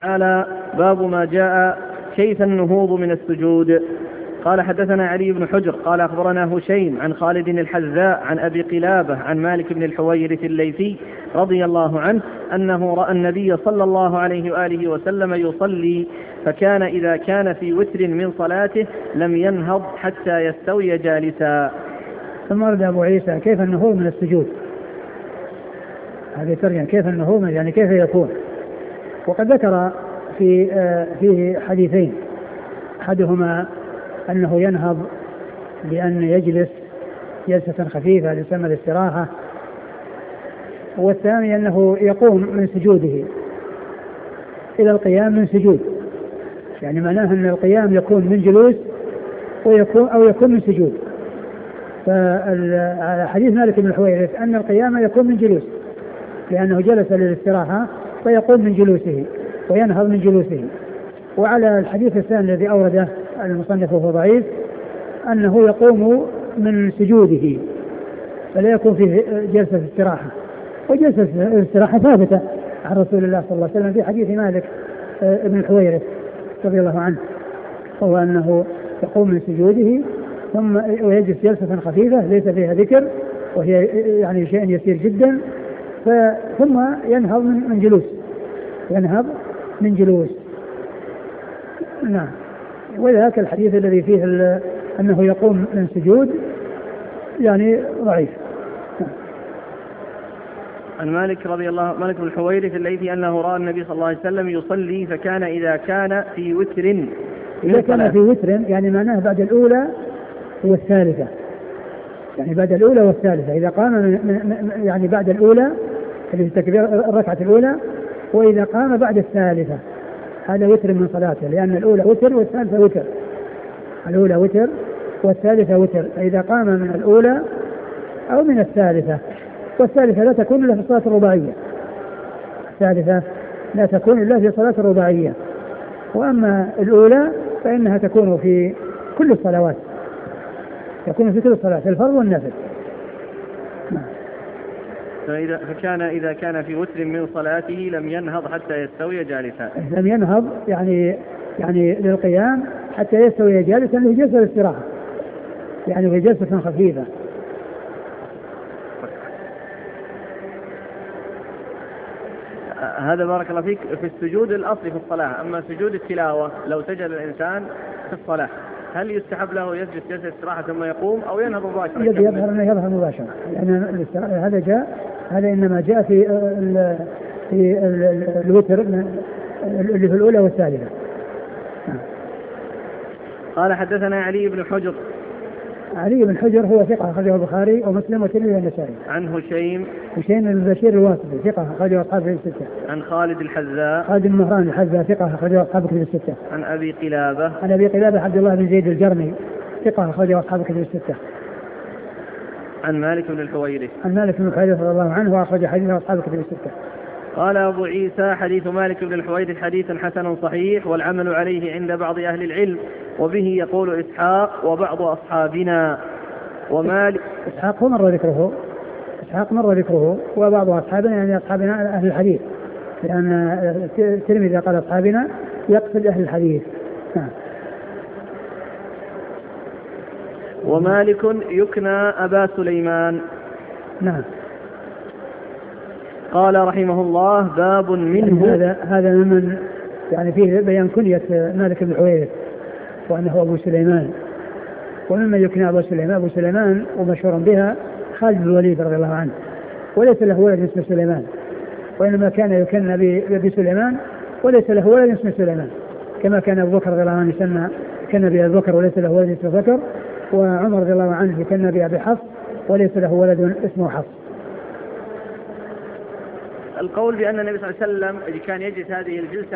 تعالى. باب ما جاء كيف النهوض من السجود. قال حدثنا علي بن حجر قال أخبرنا هشيم عن خالد الحذاء عن أبي قلابة عن مالك بن الحويرث الليثي رضي الله عنه أنه رأى النبي صلى الله عليه وآله وسلم يصلي فكان إذا كان في وتر من صلاته لم ينهض حتى يستوي جالسا. ثم ورد أبو عيسى كيف النهوض من السجود. هذه ترجمة كيف النهوض يعني كيف يكون. وقد ذكر فيه حديثين، أحدهما أنه ينهض بأن يجلس جلسة خفيفة لسمى الاستراحة، والثاني أنه يقوم من سجوده إلى القيام من سجود، يعني معناه أن القيام يكون من جلوس يكون من سجود. فحديث مالك بن الحويرث أن القيام يكون من جلوس لأنه جلس للاستراحة فيقوم من جلوسه وينهض من جلوسه. وعلى الحديث الثاني الذي أورده المصنف وهو ضعيف أنه يقوم من سجوده فلا يكون في جلسة استراحة، وجلسة الاستراحة ثابتة عن رسول الله صلى الله عليه وسلم في حديث مالك ابن الحويرث رضي الله عنه، وهو أنه يقوم من سجوده ثم ويجلس جلسة خفيفة ليس فيها ذكر وهي يعني شيء يسير جدا، ثم ينهض من جلوس. نعم. وذاك الحديث الذي فيه أنه يقوم من سجود يعني ضعيف. عن مالك مالك بن الحويرث الليثي أنه رأى النبي صلى الله عليه وسلم يصلي فكان إذا كان في وتر يعني معناه بعد الأولى والثالثة، يعني بعد الأولى والثالثة إذا قام يعني بعد الأولى اللي في تكبير الركعة الأولى، وإذا قام بعد الثالثة هذا وتر من صلاته، لأن الأولى وتر والثالثة وتر، الأولى وتر والثالثة وتر، فإذا قام من الأولى أو من الثالثة، والثالثة لا تكون إلا في الصلاة الرباعية، الثالثة لا تكون إلا في صلاة الرباعية، وأما الأولى فإنها تكون في كل الصلوات، تكون في كل الصلاة الفرض والنفل. فكان إذا كان في وتر من صلاته لم ينهض حتى يستوي جالسا. لم ينهض يعني للقيام حتى يستوي جالسا له جلسة الاستراحة، يعني في جلسة خفيفة. هذا بارك الله فيك في السجود الأصلي في الصلاة. أما سجود التلاوة لو سجد الإنسان في الصلاة هل يستحب له يسجد جلسة استراحة ثم يقوم أو ينهض مباشرة؟ الذي يظهر أنه يظهر مباشرة، لأن هذا إنما جاء في الوتر اللي في الأولى والثالثة. قال حدثنا علي بن حجر. علي بن حجر هو ثقة أخرجه البخاري ومسلم والترمذي والنسائي. عن هشيم بن بشير الواسطي ثقة أخرجه أصحاب الكتب الستة. عن خالد الحذاء. خالد بن مهران الحذاء ثقة أخرجه أصحاب الكتب الستة. عن أبي قلابة. عبد الله بن زيد الجرمي ثقة أخرجه أصحاب الكتب الستة. عن مالك بن الحويرث رضي الله عنه وأخرج حديثه أصحاب الكتب الستة. قال أبو عيسى حديث مالك بن الحويرث حديث حسن صحيح والعمل عليه عند بعض أهل العلم، وبه يقول إسحاق وبعض أصحابنا. ومالك إسحاق مر ذكره وبعض أصحابنا يعني أصحابنا أهل الحديث، لأن الترمذي قال أصحابنا يقصد أهل الحديث. ومالك يكنى أبا سليمان. نعم. قال رحمه الله باب منه. هذا من يعني فيه بيان كنية مالك بن الحويرث وأنه أبو سليمان، ومما يكنى أبو سليمان ومشهور بها خالد بن الوليد رضي الله عنه، وليس له ولد اسمه سليمان، وإنما كان يكنى بأبي سليمان وليس له ولد اسمه سليمان، كما كان أبو بكر رضي الله عنه كان بأبي بكر وليس له ولد اسمه بكر، وعمر رضي الله عنه كان بأبي حفص وليس له ولد اسمه حفص. القول بأن النبي صلى الله عليه وسلم كان يجلس هذه الجلسة